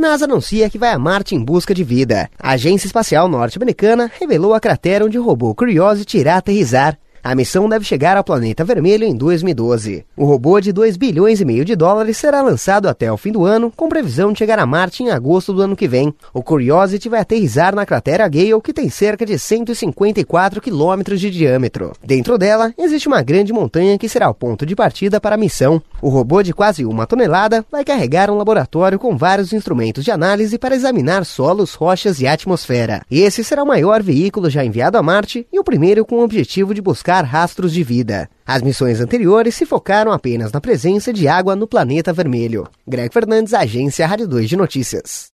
NASA anuncia que vai a Marte em busca de vida. A Agência Espacial Norte-Americana revelou a cratera onde o robô Curiosity irá aterrissar. A missão deve chegar ao planeta vermelho em 2012. O robô de 2,5 bilhões de dólares será lançado até o fim do ano, com previsão de chegar a Marte em agosto do ano que vem. O Curiosity vai aterrissar na cratera Gale, que tem cerca de 154 quilômetros de diâmetro. Dentro dela, existe uma grande montanha que será o ponto de partida para a missão. O robô de quase 1 tonelada vai carregar um laboratório com vários instrumentos de análise para examinar solos, rochas e atmosfera. Esse será o maior veículo já enviado a Marte e o primeiro com o objetivo de buscar rastros de vida. As missões anteriores se focaram apenas na presença de água no planeta vermelho. Greg Fernandes, Agência Rádio 2 de Notícias.